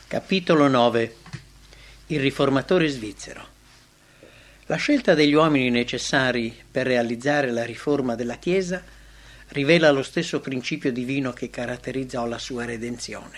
Capitolo 9. Il riformatore svizzero. La scelta degli uomini necessari per realizzare la riforma della Chiesa rivela lo stesso principio divino che caratterizzò la sua redenzione.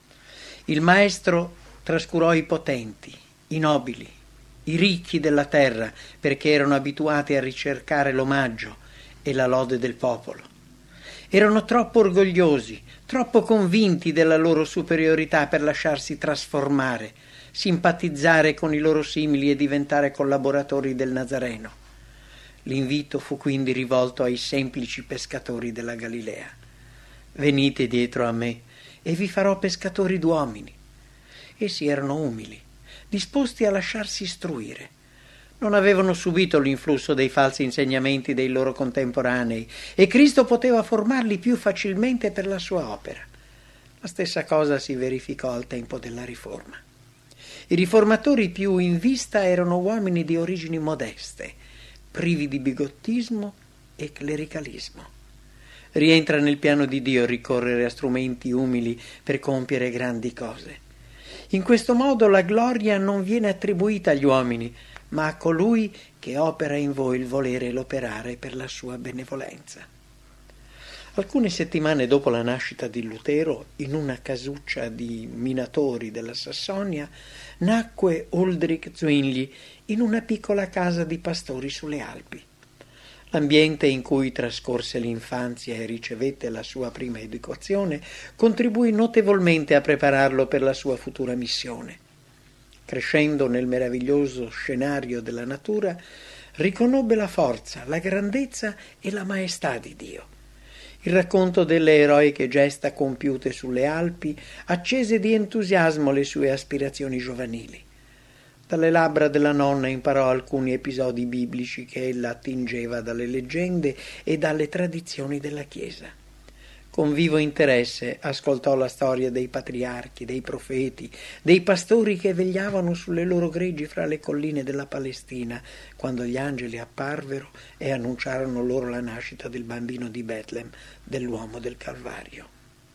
Il Maestro trascurò i potenti, i nobili, i ricchi della terra, perché erano abituati a ricercare l'omaggio e la lode del popolo. Erano troppo orgogliosi, troppo convinti della loro superiorità per lasciarsi trasformare, simpatizzare con i loro simili e diventare collaboratori del Nazareno. L'invito fu quindi rivolto ai semplici pescatori della Galilea. Venite dietro a me e vi farò pescatori d'uomini. Essi erano umili, disposti a lasciarsi istruire. Non avevano subito l'influsso dei falsi insegnamenti dei loro contemporanei e Cristo poteva formarli più facilmente per la sua opera. La stessa cosa si verificò al tempo della Riforma. I riformatori più in vista erano uomini di origini modeste, privi di bigottismo e clericalismo. Rientra nel piano di Dio ricorrere a strumenti umili per compiere grandi cose. In questo modo la gloria non viene attribuita agli uomini, ma a colui che opera in voi il volere e l'operare per la sua benevolenza. Alcune settimane dopo la nascita di Lutero, in una casuccia di minatori della Sassonia, nacque Huldrych Zwingli in una piccola casa di pastori sulle Alpi. L'ambiente in cui trascorse l'infanzia e ricevette la sua prima educazione contribuì notevolmente a prepararlo per la sua futura missione. Crescendo nel meraviglioso scenario della natura, riconobbe la forza, la grandezza e la maestà di Dio. Il racconto delle eroiche gesta compiute sulle Alpi accese di entusiasmo le sue aspirazioni giovanili. Dalle labbra della nonna imparò alcuni episodi biblici che ella attingeva dalle leggende e dalle tradizioni della Chiesa. Con vivo interesse ascoltò la storia dei patriarchi, dei profeti, dei pastori che vegliavano sulle loro greggi fra le colline della Palestina, quando gli angeli apparvero e annunciarono loro la nascita del bambino di Betlem, dell'uomo del Calvario.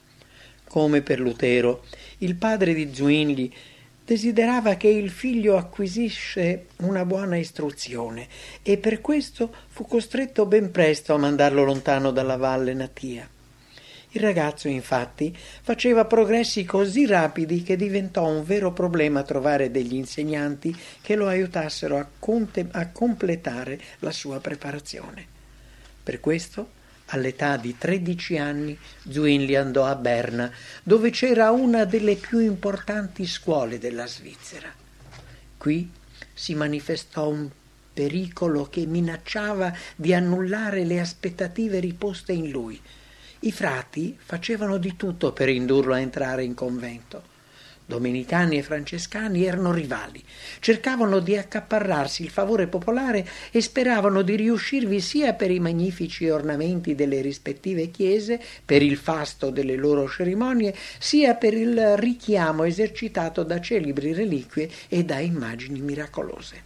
Come per Lutero, il padre di Zwingli desiderava che il figlio acquisisse una buona istruzione e per questo fu costretto ben presto a mandarlo lontano dalla valle natia. Il ragazzo, infatti, faceva progressi così rapidi che diventò un vero problema trovare degli insegnanti che lo aiutassero a completare la sua preparazione. Per questo, all'età di 13 anni, Zwingli andò a Berna, dove c'era una delle più importanti scuole della Svizzera. Qui si manifestò un pericolo che minacciava di annullare le aspettative riposte in lui. I frati facevano di tutto per indurlo a entrare in convento. Domenicani e francescani erano rivali, cercavano di accaparrarsi il favore popolare e speravano di riuscirvi sia per i magnifici ornamenti delle rispettive chiese, per il fasto delle loro cerimonie, sia per il richiamo esercitato da celebri reliquie e da immagini miracolose.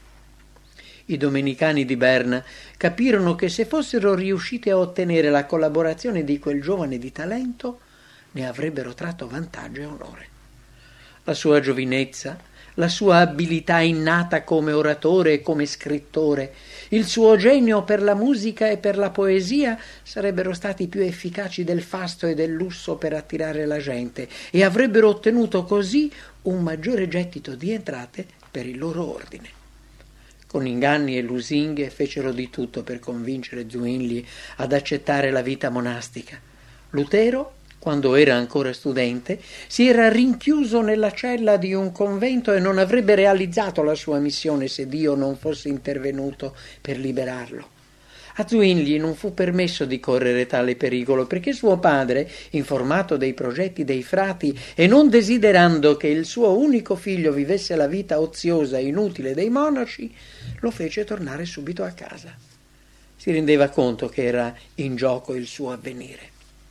I domenicani di Berna capirono che se fossero riusciti a ottenere la collaborazione di quel giovane di talento, ne avrebbero tratto vantaggio e onore. La sua giovinezza, la sua abilità innata come oratore e come scrittore, il suo genio per la musica e per la poesia sarebbero stati più efficaci del fasto e del lusso per attirare la gente e avrebbero ottenuto così un maggiore gettito di entrate per il loro ordine. Con inganni e lusinghe fecero di tutto per convincere Zwingli ad accettare la vita monastica. Lutero, quando era ancora studente, si era rinchiuso nella cella di un convento e non avrebbe realizzato la sua missione se Dio non fosse intervenuto per liberarlo. A Zwingli non fu permesso di correre tale pericolo perché suo padre, informato dei progetti dei frati e non desiderando che il suo unico figlio vivesse la vita oziosa e inutile dei monaci, lo fece tornare subito a casa. Si rendeva conto che era in gioco il suo avvenire.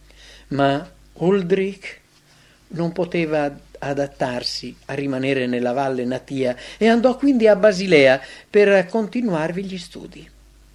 Ma Huldrych non poteva adattarsi a rimanere nella valle natia e andò quindi a Basilea per continuarvi gli studi.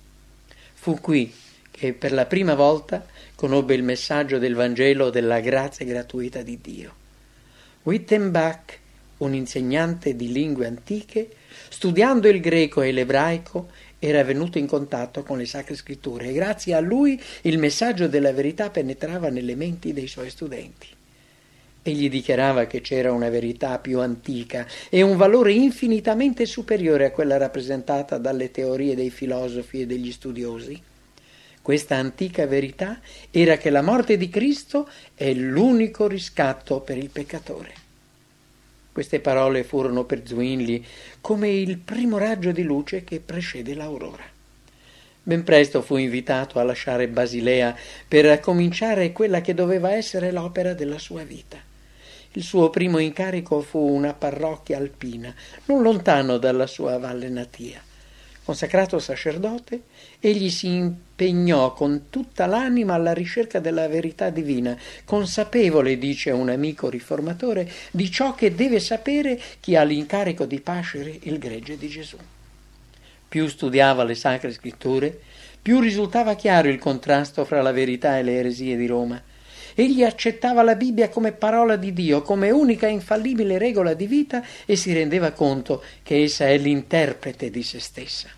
Fu qui che per la prima volta conobbe il messaggio del Vangelo della grazia gratuita di Dio. Wittenbach un insegnante di lingue antiche, studiando il greco e l'ebraico, era venuto in contatto con le Sacre Scritture e grazie a lui il messaggio della verità penetrava nelle menti dei suoi studenti. Egli dichiarava che c'era una verità più antica e un valore infinitamente superiore a quella rappresentata dalle teorie dei filosofi e degli studiosi. Questa antica verità era che la morte di Cristo è l'unico riscatto per il peccatore. Queste parole furono per Zwingli come il primo raggio di luce che precede l'aurora. Ben presto fu invitato a lasciare Basilea per cominciare quella che doveva essere l'opera della sua vita. Il suo primo incarico fu una parrocchia alpina, non lontano dalla sua valle natia. Consacrato sacerdote, egli si impegnò con tutta l'anima alla ricerca della verità divina, consapevole, dice un amico riformatore, di ciò che deve sapere chi ha l'incarico di pascere il gregge di Gesù. Più studiava le Sacre Scritture, più risultava chiaro il contrasto fra la verità e le eresie di Roma. Egli accettava la Bibbia come parola di Dio, come unica e infallibile regola di vita e si rendeva conto che essa è l'interprete di se stessa.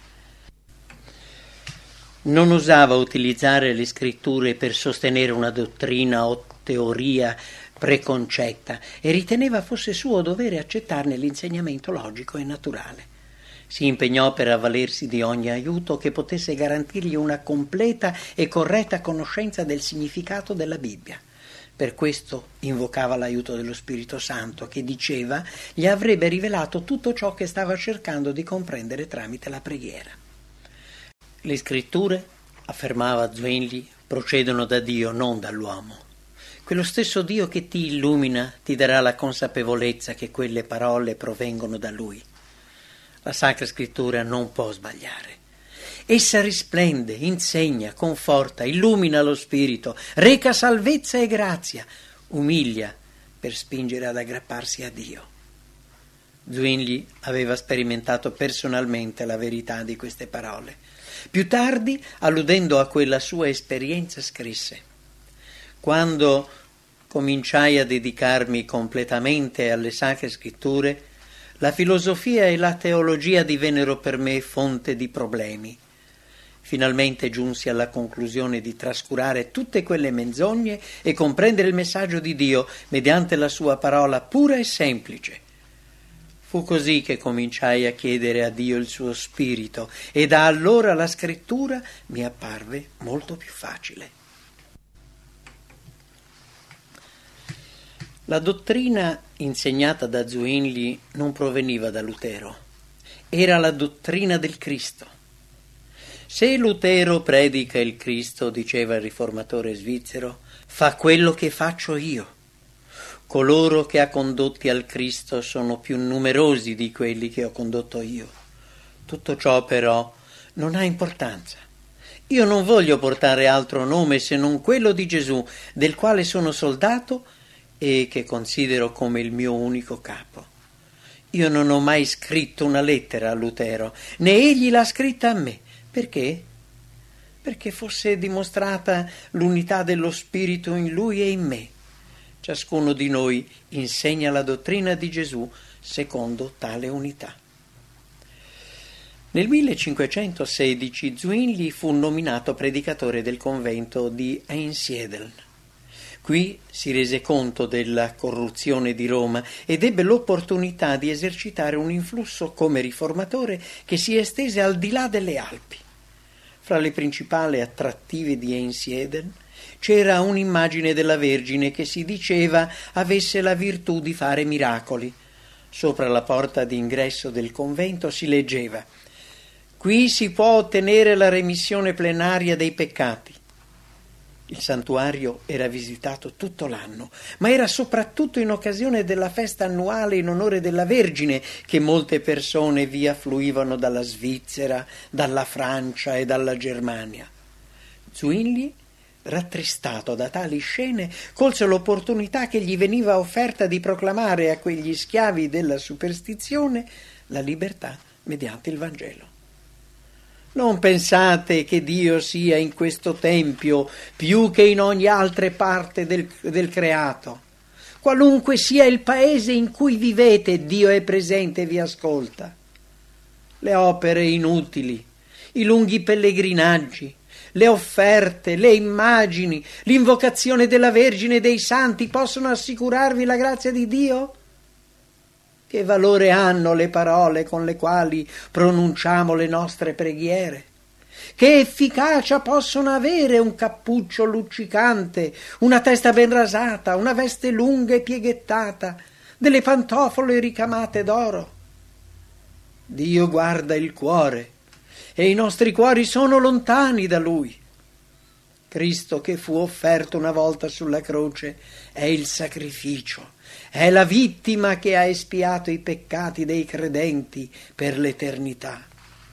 Non osava utilizzare le scritture per sostenere una dottrina o teoria preconcetta e riteneva fosse suo dovere accettarne l'insegnamento logico e naturale. Si impegnò per avvalersi di ogni aiuto che potesse garantirgli una completa e corretta conoscenza del significato della Bibbia. Per questo invocava l'aiuto dello Spirito Santo che, diceva, gli avrebbe rivelato tutto ciò che stava cercando di comprendere tramite la preghiera. Le scritture, affermava Zwingli, procedono da Dio, non dall'uomo. Quello stesso Dio che ti illumina ti darà la consapevolezza che quelle parole provengono da Lui. La Sacra Scrittura non può sbagliare. Essa risplende, insegna, conforta, illumina lo spirito, reca salvezza e grazia, umilia per spingere ad aggrapparsi a Dio. Zwingli aveva sperimentato personalmente la verità di queste parole. Più tardi, alludendo a quella sua esperienza, scrisse: «Quando cominciai a dedicarmi completamente alle Sacre Scritture, la filosofia e la teologia divennero per me fonte di problemi. Finalmente giunsi alla conclusione di trascurare tutte quelle menzogne e comprendere il messaggio di Dio mediante la sua parola pura e semplice. Fu così che cominciai a chiedere a Dio il suo spirito e da allora la scrittura mi apparve molto più facile». La dottrina insegnata da Zwingli non proveniva da Lutero, era la dottrina del Cristo. Se Lutero predica il Cristo, diceva il riformatore svizzero, fa quello che faccio io. Coloro che ha condotti al Cristo sono più numerosi di quelli che ho condotto io. Tutto ciò però non ha importanza. Io non voglio portare altro nome se non quello di Gesù, del quale sono soldato e che considero come il mio unico capo. Io non ho mai scritto una lettera a Lutero, né egli l'ha scritta a me. Perché? Perché fosse dimostrata l'unità dello Spirito in lui e in me. Ciascuno di noi insegna la dottrina di Gesù secondo tale unità. Nel 1516 Zwingli fu nominato predicatore del convento di Einsiedeln. Qui si rese conto della corruzione di Roma ed ebbe l'opportunità di esercitare un influsso come riformatore che si estese al di là delle Alpi. Fra le principali attrattive di Einsiedeln c'era un'immagine della Vergine che si diceva avesse la virtù di fare miracoli. Sopra la porta d'ingresso del convento si leggeva: «Qui si può ottenere la remissione plenaria dei peccati». Il santuario era visitato tutto l'anno, ma era soprattutto in occasione della festa annuale in onore della Vergine che molte persone vi affluivano dalla Svizzera, dalla Francia e dalla Germania. Zwingli, rattristato da tali scene, colse l'opportunità che gli veniva offerta di proclamare a quegli schiavi della superstizione la libertà mediante il Vangelo. Non pensate che Dio sia in questo tempio più che in ogni altra parte del creato. Qualunque sia il paese in cui vivete, Dio è presente e vi ascolta. Le opere inutili, i lunghi pellegrinaggi, le offerte, le immagini, l'invocazione della Vergine e dei Santi possono assicurarvi la grazia di Dio? Che valore hanno le parole con le quali pronunciamo le nostre preghiere? Che efficacia possono avere un cappuccio luccicante, una testa ben rasata, una veste lunga e pieghettata, delle pantofole ricamate d'oro? Dio guarda il cuore e i nostri cuori sono lontani da Lui. Cristo che fu offerto una volta sulla croce è il sacrificio, è la vittima che ha espiato i peccati dei credenti per l'eternità.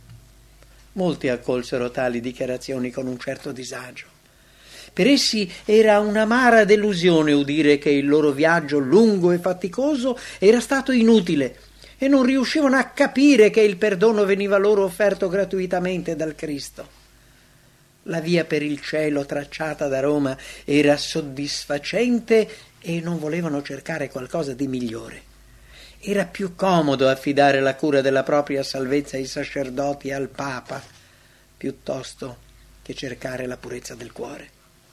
Molti accolsero tali dichiarazioni con un certo disagio. Per essi era un'amara delusione udire che il loro viaggio lungo e faticoso era stato inutile e non riuscivano a capire che il perdono veniva loro offerto gratuitamente dal Cristo. La via per il cielo tracciata da Roma era soddisfacente e non volevano cercare qualcosa di migliore. Era più comodo affidare la cura della propria salvezza ai sacerdoti e al Papa, piuttosto che cercare la purezza del cuore.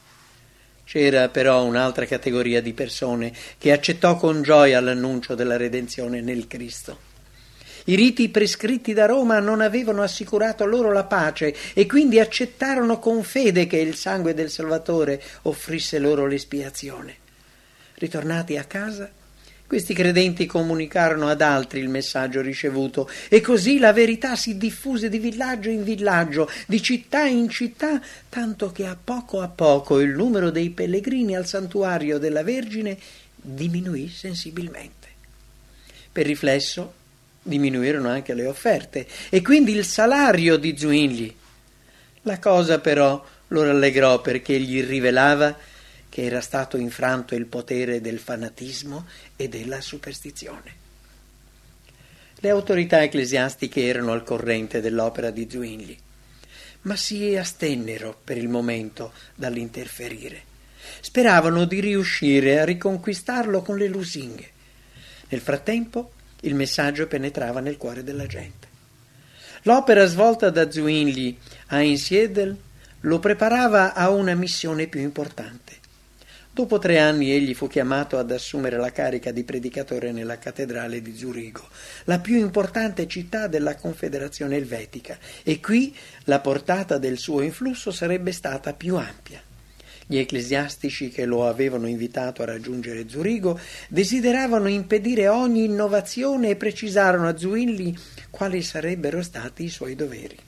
C'era però un'altra categoria di persone che accettò con gioia l'annuncio della redenzione nel Cristo. I riti prescritti da Roma non avevano assicurato loro la pace e quindi accettarono con fede che il sangue del Salvatore offrisse loro l'espiazione. Ritornati a casa, questi credenti comunicarono ad altri il messaggio ricevuto e così la verità si diffuse di villaggio in villaggio, di città in città, tanto che a poco il numero dei pellegrini al santuario della Vergine diminuì sensibilmente. Per riflesso diminuirono anche le offerte e quindi il salario di Zwingli. La cosa però lo rallegrò perché gli rivelava che era stato infranto il potere del fanatismo e della superstizione. Le autorità ecclesiastiche erano al corrente dell'opera di Zwingli, ma si astennero per il momento dall'interferire. Speravano di riuscire a riconquistarlo con le lusinghe. Nel frattempo il messaggio penetrava nel cuore della gente. L'opera svolta da Zwingli a Einsiedel lo preparava a una missione più importante. Dopo 3 anni egli fu chiamato ad assumere la carica di predicatore nella cattedrale di Zurigo, la più importante città della Confederazione Elvetica, e qui la portata del suo influsso sarebbe stata più ampia. Gli ecclesiastici che lo avevano invitato a raggiungere Zurigo desideravano impedire ogni innovazione e precisarono a Zwingli quali sarebbero stati i suoi doveri.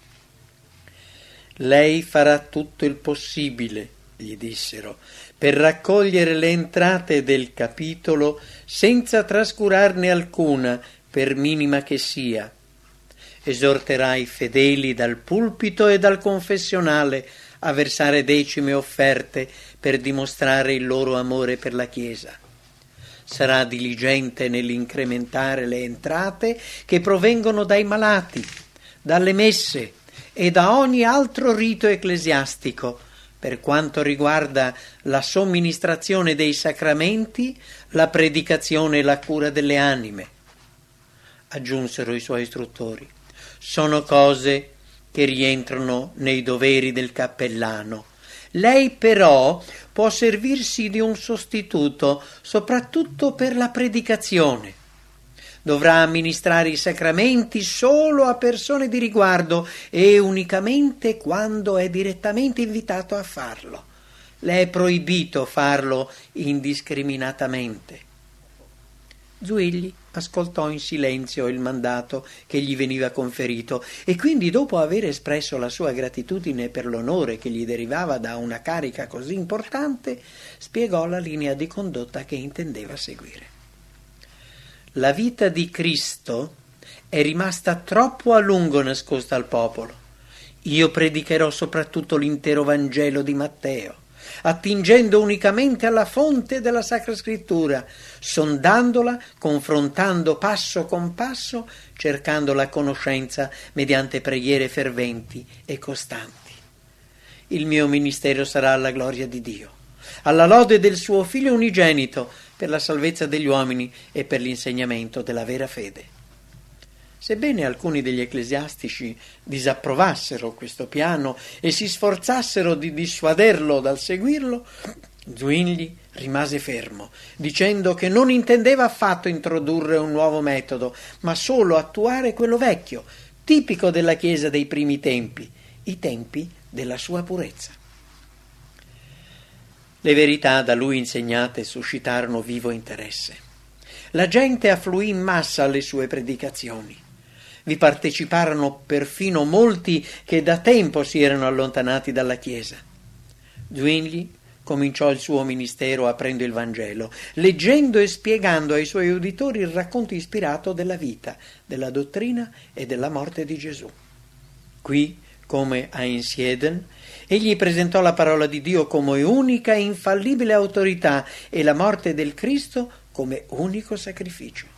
«Lei farà tutto il possibile», gli dissero, «per raccogliere le entrate del capitolo senza trascurarne alcuna, per minima che sia. Esorterà i fedeli dal pulpito e dal confessionale a versare decime offerte per dimostrare il loro amore per la Chiesa. Sarà diligente nell'incrementare le entrate che provengono dai malati, dalle messe e da ogni altro rito ecclesiastico, per quanto riguarda la somministrazione dei sacramenti, la predicazione e la cura delle anime». Aggiunsero i suoi istruttori: «Sono cose che rientrano nei doveri del cappellano. Lei però può servirsi di un sostituto, soprattutto per la predicazione. Dovrà amministrare i sacramenti solo a persone di riguardo e unicamente quando è direttamente invitato a farlo. Le è proibito farlo indiscriminatamente». Zwingli ascoltò in silenzio il mandato che gli veniva conferito e quindi, dopo aver espresso la sua gratitudine per l'onore che gli derivava da una carica così importante, spiegò la linea di condotta che intendeva seguire. La vita di Cristo è rimasta troppo a lungo nascosta al popolo. Io predicherò soprattutto l'intero Vangelo di Matteo, attingendo unicamente alla fonte della Sacra Scrittura, sondandola, confrontando passo con passo, cercando la conoscenza mediante preghiere ferventi e costanti. Il mio ministero sarà alla gloria di Dio, alla lode del suo Figlio unigenito, per la salvezza degli uomini e per l'insegnamento della vera fede. Sebbene alcuni degli ecclesiastici disapprovassero questo piano e si sforzassero di dissuaderlo dal seguirlo, Zwingli rimase fermo, dicendo che non intendeva affatto introdurre un nuovo metodo, ma solo attuare quello vecchio, tipico della Chiesa dei primi tempi, i tempi della sua purezza. Le verità da lui insegnate suscitarono vivo interesse. La gente affluì in massa alle sue predicazioni. Vi parteciparono perfino molti che da tempo si erano allontanati dalla Chiesa. Zwingli cominciò il suo ministero aprendo il Vangelo, leggendo e spiegando ai suoi uditori il racconto ispirato della vita, della dottrina e della morte di Gesù. Qui, come a Einsiedeln, egli presentò la parola di Dio come unica e infallibile autorità e la morte del Cristo come unico sacrificio.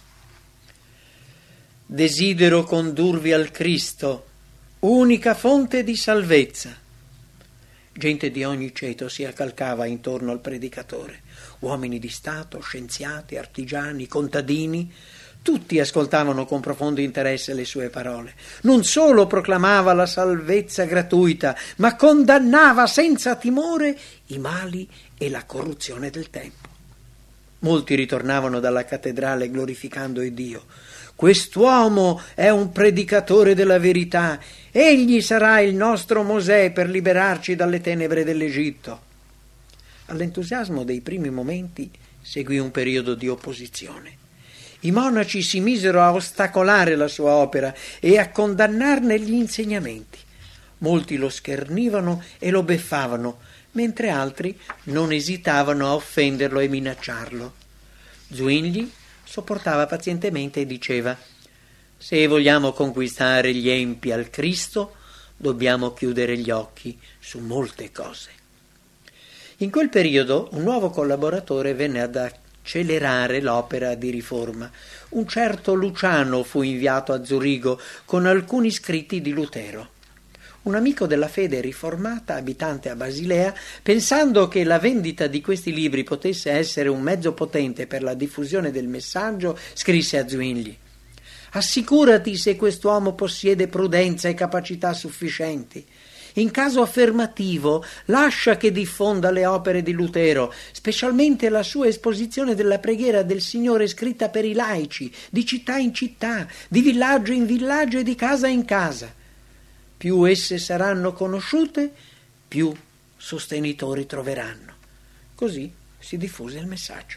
Desidero condurvi al Cristo, unica fonte di salvezza. Gente di ogni ceto si accalcava intorno al predicatore, uomini di Stato, scienziati, artigiani, contadini, tutti ascoltavano con profondo interesse le sue parole. Non solo proclamava la salvezza gratuita, ma condannava senza timore i mali e la corruzione del tempo. Molti ritornavano dalla cattedrale glorificando il Dio. Quest'uomo è un predicatore della verità, egli sarà il nostro Mosè per liberarci dalle tenebre dell'Egitto. All'entusiasmo dei primi momenti seguì un periodo di opposizione. I monaci si misero a ostacolare la sua opera e a condannarne gli insegnamenti. Molti lo schernivano e lo beffavano, mentre altri non esitavano a offenderlo e minacciarlo. Zwingli sopportava pazientemente e diceva: se vogliamo conquistare gli empi al Cristo, dobbiamo chiudere gli occhi su molte cose. In quel periodo un nuovo collaboratore venne ad accelerare l'opera di riforma. Un certo Luciano fu inviato a Zurigo con alcuni scritti di Lutero. Un amico della fede riformata, abitante a Basilea, pensando che la vendita di questi libri potesse essere un mezzo potente per la diffusione del messaggio, scrisse a Zwingli: assicurati se quest'uomo possiede prudenza e capacità sufficienti. In caso affermativo, lascia che diffonda le opere di Lutero, specialmente la sua esposizione della preghiera del Signore scritta per i laici, di città in città, di villaggio in villaggio e di casa in casa. Più esse saranno conosciute, più sostenitori troveranno. Così si diffuse il messaggio.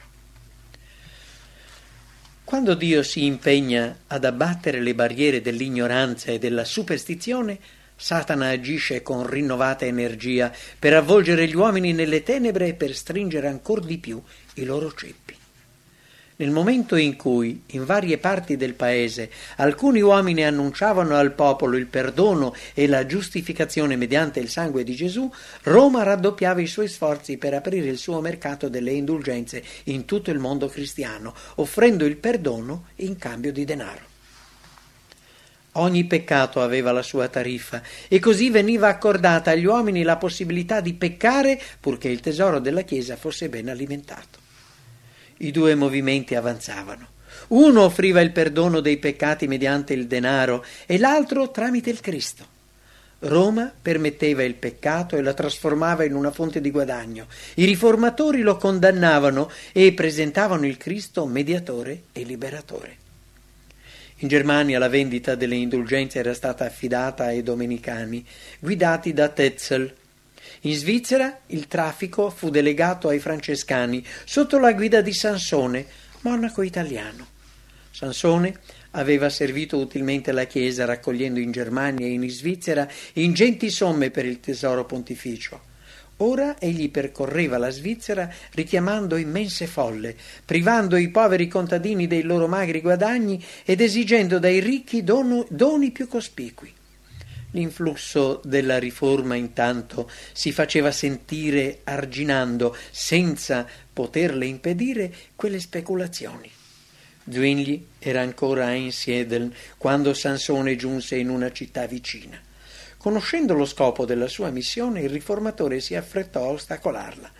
Quando Dio si impegna ad abbattere le barriere dell'ignoranza e della superstizione, Satana agisce con rinnovata energia per avvolgere gli uomini nelle tenebre e per stringere ancor di più i loro ceppi. Nel momento in cui, in varie parti del paese, alcuni uomini annunciavano al popolo il perdono e la giustificazione mediante il sangue di Gesù, Roma raddoppiava i suoi sforzi per aprire il suo mercato delle indulgenze in tutto il mondo cristiano, offrendo il perdono in cambio di denaro. Ogni peccato aveva la sua tariffa e così veniva accordata agli uomini la possibilità di peccare purché il tesoro della Chiesa fosse ben alimentato. I due movimenti avanzavano. Uno offriva il perdono dei peccati mediante il denaro e l'altro tramite il Cristo. Roma permetteva il peccato e la trasformava in una fonte di guadagno. I riformatori lo condannavano e presentavano il Cristo mediatore e liberatore. In Germania la vendita delle indulgenze era stata affidata ai domenicani, guidati da Tetzel. In Svizzera il traffico fu delegato ai francescani sotto la guida di Sansone, monaco italiano. Sansone aveva servito utilmente la Chiesa raccogliendo in Germania e in Svizzera ingenti somme per il tesoro pontificio. Ora egli percorreva la Svizzera richiamando immense folle, privando i poveri contadini dei loro magri guadagni ed esigendo dai ricchi doni più cospicui. L'influsso della riforma intanto si faceva sentire arginando, senza poterle impedire, quelle speculazioni. Zwingli era ancora a Einsiedeln quando Sansone giunse in una città vicina. Conoscendo lo scopo della sua missione, il riformatore si affrettò a ostacolarla.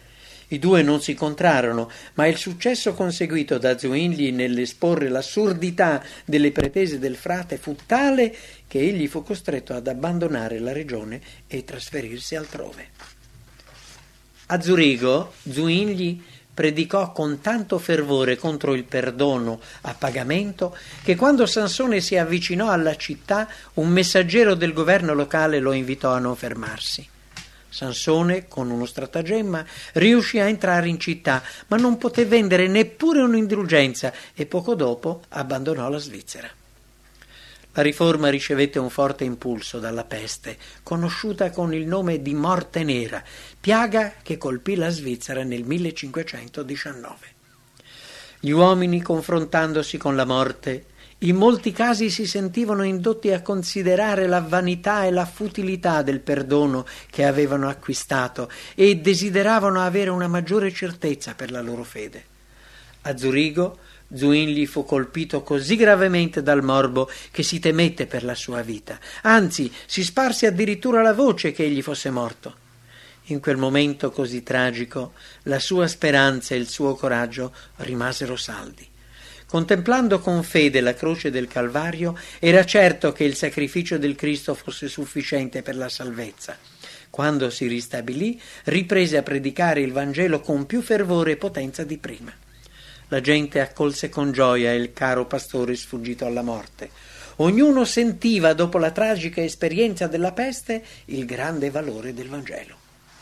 I due non si incontrarono, ma il successo conseguito da Zwingli nell'esporre l'assurdità delle pretese del frate fu tale che egli fu costretto ad abbandonare la regione e trasferirsi altrove. A Zurigo, Zwingli predicò con tanto fervore contro il perdono a pagamento che quando Sansone si avvicinò alla città, un messaggero del governo locale lo invitò a non fermarsi. Sansone, con uno stratagemma, riuscì a entrare in città, ma non poté vendere neppure un'indulgenza e poco dopo abbandonò la Svizzera. La riforma ricevette un forte impulso dalla peste, conosciuta con il nome di Morte Nera, piaga che colpì la Svizzera nel 1519. Gli uomini, confrontandosi con la morte, in molti casi si sentivano indotti a considerare la vanità e la futilità del perdono che avevano acquistato e desideravano avere una maggiore certezza per la loro fede. A Zurigo, Zwingli fu colpito così gravemente dal morbo che si temette per la sua vita. Anzi, si sparse addirittura la voce che egli fosse morto. In quel momento così tragico, la sua speranza e il suo coraggio rimasero saldi. Contemplando con fede la croce del Calvario, era certo che il sacrificio del Cristo fosse sufficiente per la salvezza. Quando si ristabilì, riprese a predicare il Vangelo con più fervore e potenza di prima. La gente accolse con gioia il caro pastore sfuggito alla morte. Ognuno sentiva, dopo la tragica esperienza della peste, il grande valore del Vangelo.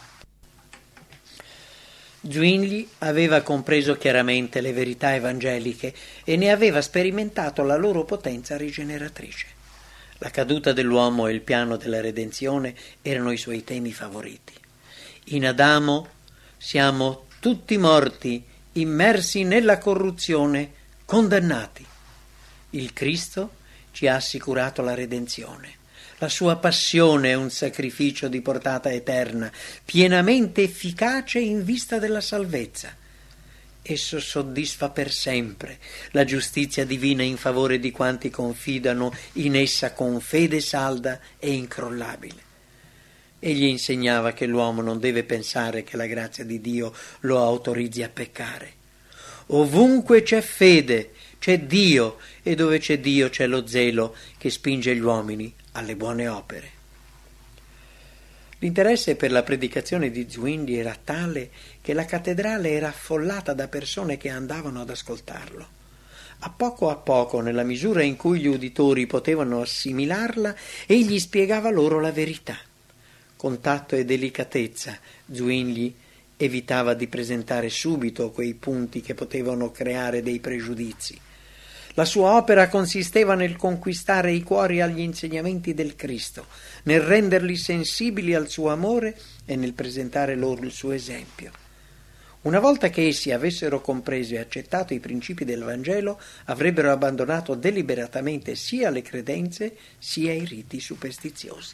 Zwingli aveva compreso chiaramente le verità evangeliche e ne aveva sperimentato la loro potenza rigeneratrice. La caduta dell'uomo e il piano della redenzione erano i suoi temi favoriti. In Adamo siamo tutti morti, immersi nella corruzione, condannati. Il Cristo ci ha assicurato la redenzione. La sua passione è un sacrificio di portata eterna, pienamente efficace in vista della salvezza. Esso soddisfa per sempre la giustizia divina in favore di quanti confidano in essa con fede salda e incrollabile. Egli insegnava che l'uomo non deve pensare che la grazia di Dio lo autorizzi a peccare. Ovunque c'è fede, c'è Dio, e dove c'è Dio c'è lo zelo che spinge gli uomini alle buone opere. L'interesse per la predicazione di Zwingli era tale che la cattedrale era affollata da persone che andavano ad ascoltarlo. A poco, nella misura in cui gli uditori potevano assimilarla, egli spiegava loro la verità. Con tatto e delicatezza, Zwingli evitava di presentare subito quei punti che potevano creare dei pregiudizi. La sua opera consisteva nel conquistare i cuori agli insegnamenti del Cristo, nel renderli sensibili al suo amore e nel presentare loro il suo esempio. Una volta che essi avessero compreso e accettato i principi del Vangelo, avrebbero abbandonato deliberatamente sia le credenze sia i riti superstiziosi.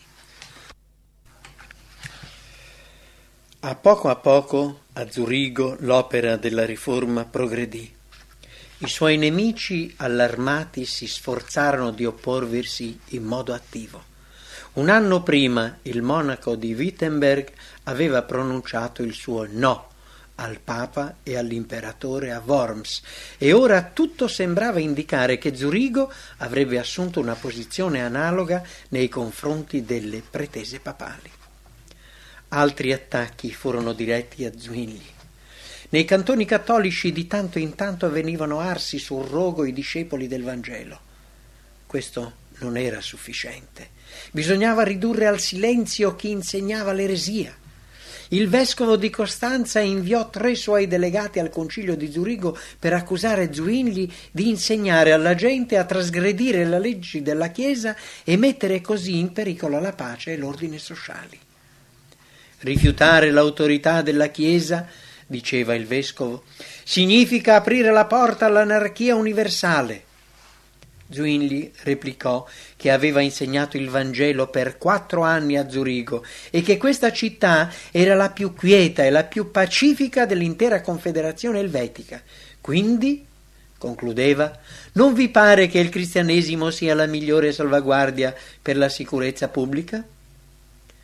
A poco, a Zurigo, l'opera della riforma progredì. I suoi nemici allarmati si sforzarono di opporvisi in modo attivo. Un anno prima il monaco di Wittenberg aveva pronunciato il suo no al Papa e all'imperatore a Worms e ora tutto sembrava indicare che Zurigo avrebbe assunto una posizione analoga nei confronti delle pretese papali. Altri attacchi furono diretti a Zwingli. Nei cantoni cattolici di tanto in tanto venivano arsi sul rogo i discepoli del Vangelo. Questo non era sufficiente. Bisognava ridurre al silenzio chi insegnava l'eresia. Il vescovo di Costanza inviò 3 suoi delegati al concilio di Zurigo per accusare Zwingli di insegnare alla gente a trasgredire le leggi della Chiesa e mettere così in pericolo la pace e l'ordine sociali. Rifiutare l'autorità della Chiesa, diceva il vescovo, significa aprire la porta all'anarchia universale. Zwingli replicò che aveva insegnato il Vangelo per 4 anni a Zurigo e che questa città era la più quieta e la più pacifica dell'intera Confederazione Elvetica. Quindi, concludeva, non vi pare che il cristianesimo sia la migliore salvaguardia per la sicurezza pubblica?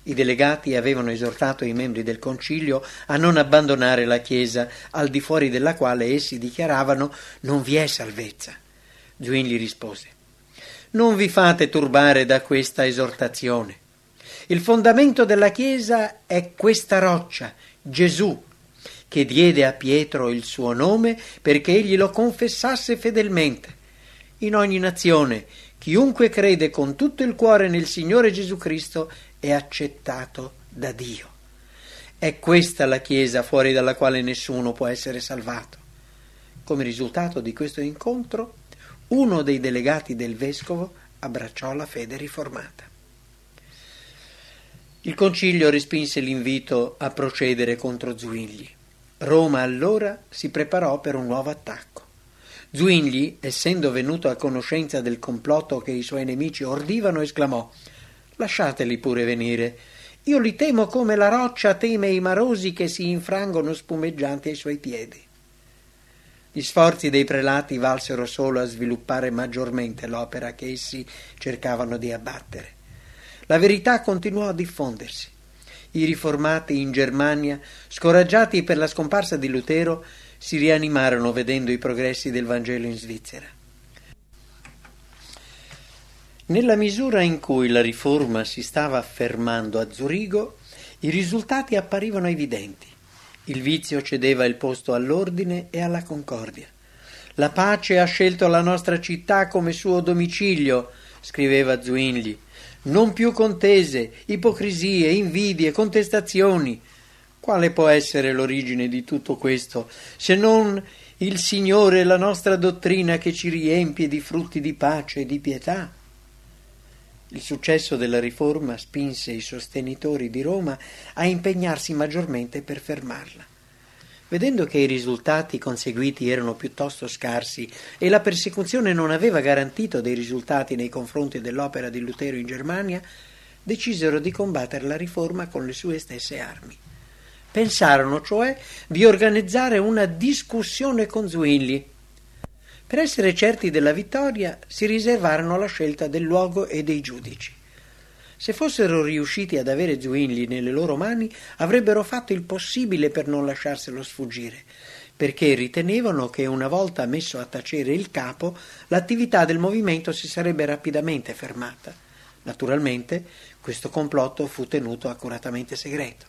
I delegati avevano esortato i membri del concilio a non abbandonare la Chiesa, al di fuori della quale essi dichiaravano non vi è salvezza. Zwingli rispose: non vi fate turbare da questa esortazione. Il fondamento della Chiesa è questa roccia, Gesù, che diede a Pietro il suo nome perché egli lo confessasse fedelmente. In ogni nazione, chiunque crede con tutto il cuore nel Signore Gesù Cristo è accettato da Dio. È questa la Chiesa fuori dalla quale nessuno può essere salvato. Come risultato di questo incontro, uno dei delegati del vescovo abbracciò la fede riformata. Il concilio respinse l'invito a procedere contro Zwingli. Roma allora si preparò per un nuovo attacco. Zwingli, essendo venuto a conoscenza del complotto che i suoi nemici ordivano, esclamò: lasciateli pure venire, io li temo come la roccia teme i marosi che si infrangono spumeggianti ai suoi piedi. Gli sforzi dei prelati valsero solo a sviluppare maggiormente l'opera che essi cercavano di abbattere. La verità continuò a diffondersi. I riformati in Germania, scoraggiati per la scomparsa di Lutero, si rianimarono vedendo i progressi del Vangelo in Svizzera. Nella misura in cui la riforma si stava affermando a Zurigo, i risultati apparivano evidenti. Il vizio cedeva il posto all'ordine e alla concordia. La pace ha scelto la nostra città come suo domicilio, scriveva Zwingli. Non più contese, ipocrisie, invidie, contestazioni. Quale può essere l'origine di tutto questo, se non il Signore e la nostra dottrina che ci riempie di frutti di pace e di pietà? Il successo della riforma spinse i sostenitori di Roma a impegnarsi maggiormente per fermarla. Vedendo che i risultati conseguiti erano piuttosto scarsi e la persecuzione non aveva garantito dei risultati nei confronti dell'opera di Lutero in Germania, decisero di combattere la riforma con le sue stesse armi. Pensarono, cioè, di organizzare una discussione con Zwingli. Per essere certi della vittoria, si riservarono la scelta del luogo e dei giudici. Se fossero riusciti ad avere Zwingli nelle loro mani, avrebbero fatto il possibile per non lasciarselo sfuggire, perché ritenevano che una volta messo a tacere il capo, l'attività del movimento si sarebbe rapidamente fermata. Naturalmente, questo complotto fu tenuto accuratamente segreto.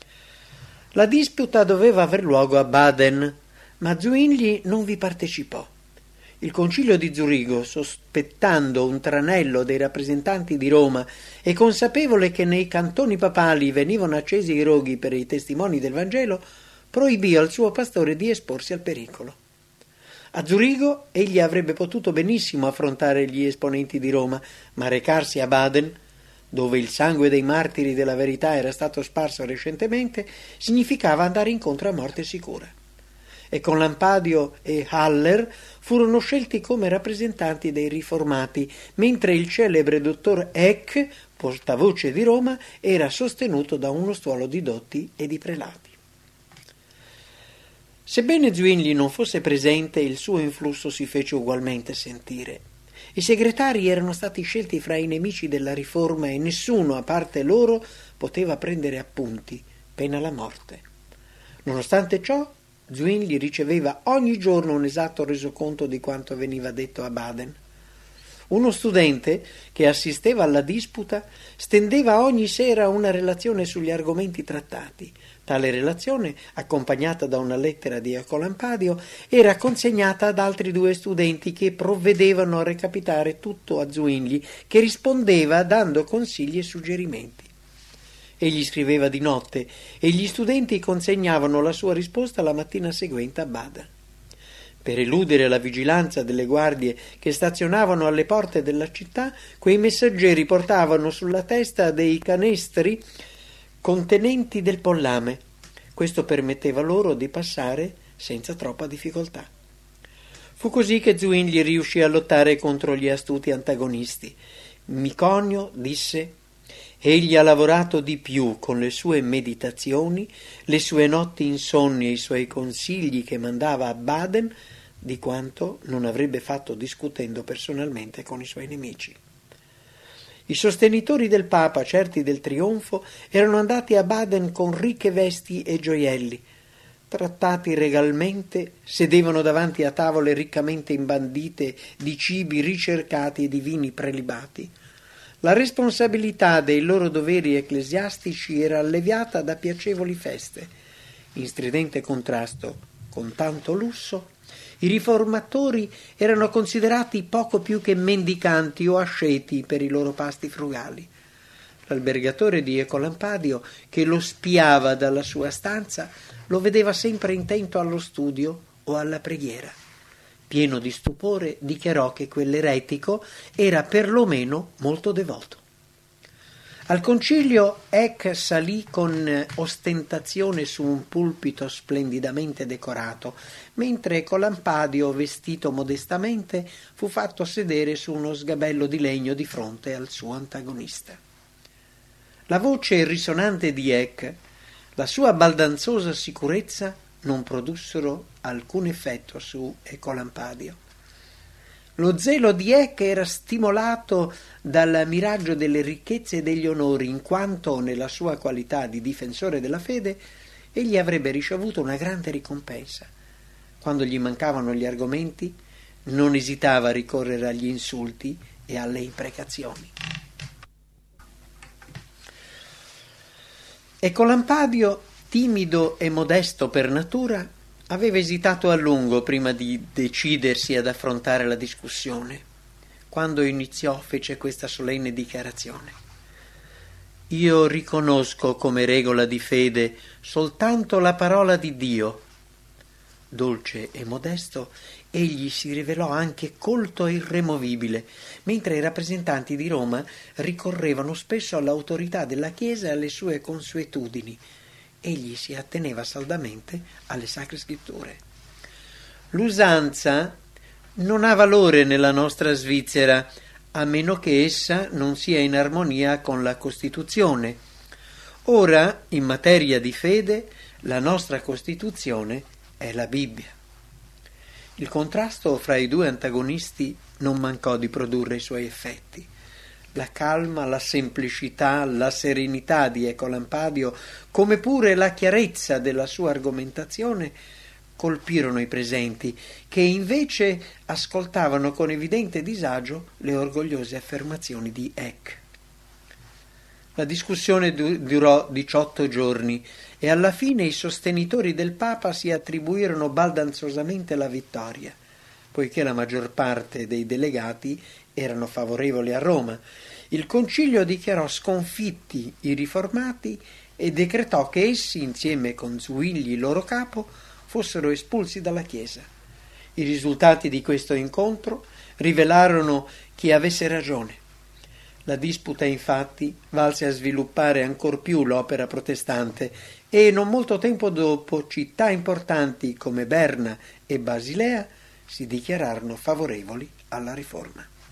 La disputa doveva aver luogo a Baden, ma Zwingli non vi partecipò. Il concilio di Zurigo, sospettando un tranello dei rappresentanti di Roma e consapevole che nei cantoni papali venivano accesi i roghi per i testimoni del Vangelo, proibì al suo pastore di esporsi al pericolo. A Zurigo egli avrebbe potuto benissimo affrontare gli esponenti di Roma, ma recarsi a Baden, dove il sangue dei martiri della verità era stato sparso recentemente, significava andare incontro a morte sicura. E con Lampadio e Haller furono scelti come rappresentanti dei riformati, mentre il celebre dottor Eck, portavoce di Roma, era sostenuto da uno stuolo di dotti e di prelati. Sebbene Zwingli non fosse presente, il suo influsso si fece ugualmente sentire. I segretari erano stati scelti fra i nemici della riforma e nessuno, a parte loro, poteva prendere appunti, pena la morte. Nonostante ciò, Zwingli riceveva ogni giorno un esatto resoconto di quanto veniva detto a Baden. Uno studente che assisteva alla disputa stendeva ogni sera una relazione sugli argomenti trattati. Tale relazione, accompagnata da una lettera di Ecolampadio, era consegnata ad altri due studenti che provvedevano a recapitare tutto a Zwingli, che rispondeva dando consigli e suggerimenti. Egli scriveva di notte e gli studenti consegnavano la sua risposta la mattina seguente a Baden. Per eludere la vigilanza delle guardie che stazionavano alle porte della città, quei messaggeri portavano sulla testa dei canestri contenenti del pollame. Questo permetteva loro di passare senza troppa difficoltà. Fu così che Zwingli riuscì a lottare contro gli astuti antagonisti. Miconio disse: egli ha lavorato di più con le sue meditazioni, le sue notti insonni e i suoi consigli che mandava a Baden, di quanto non avrebbe fatto discutendo personalmente con i suoi nemici. I sostenitori del Papa, certi del trionfo, erano andati a Baden con ricche vesti e gioielli. Trattati regalmente, sedevano davanti a tavole riccamente imbandite di cibi ricercati e di vini prelibati. La responsabilità dei loro doveri ecclesiastici era alleviata da piacevoli feste. In stridente contrasto con tanto lusso, i riformatori erano considerati poco più che mendicanti o asceti per i loro pasti frugali. L'albergatore di Ecolampadio, che lo spiava dalla sua stanza, lo vedeva sempre intento allo studio o alla preghiera. Pieno di stupore, dichiarò che quell'eretico era perlomeno molto devoto. Al concilio Eck salì con ostentazione su un pulpito splendidamente decorato, mentre Ecolampadio, vestito modestamente, fu fatto sedere su uno sgabello di legno di fronte al suo antagonista. La voce risonante di Eck, la sua baldanzosa sicurezza non produssero alcun effetto su Ecolampadio. Lo zelo di Eck era stimolato dal miraggio delle ricchezze e degli onori, in quanto, nella sua qualità di difensore della fede, egli avrebbe ricevuto una grande ricompensa. Quando gli mancavano gli argomenti, non esitava a ricorrere agli insulti e alle imprecazioni. Ecolampadio, timido e modesto per natura, aveva esitato a lungo prima di decidersi ad affrontare la discussione. Quando iniziò, fece questa solenne dichiarazione: «Io riconosco come regola di fede soltanto la parola di Dio». Dolce e modesto, egli si rivelò anche colto e irremovibile, mentre i rappresentanti di Roma ricorrevano spesso all'autorità della Chiesa e alle sue consuetudini. Egli si atteneva saldamente alle sacre scritture. L'usanza non ha valore nella nostra Svizzera, a meno che essa non sia in armonia con la Costituzione. Ora, in materia di fede, la nostra Costituzione è la Bibbia. Il contrasto fra i due antagonisti non mancò di produrre i suoi effetti. La calma, la semplicità, la serenità di Ecolampadio, come pure la chiarezza della sua argomentazione, colpirono i presenti, che invece ascoltavano con evidente disagio le orgogliose affermazioni di Eck. La discussione durò 18 giorni e alla fine i sostenitori del Papa si attribuirono baldanzosamente la vittoria, poiché la maggior parte dei delegati erano favorevoli a Roma. Il concilio dichiarò sconfitti i riformati e decretò che essi, insieme con Zuilli, loro capo, fossero espulsi dalla Chiesa. I risultati di questo incontro rivelarono chi avesse ragione. La disputa, infatti, valse a sviluppare ancor più l'opera protestante e non molto tempo dopo città importanti come Berna e Basilea si dichiararono favorevoli alla riforma.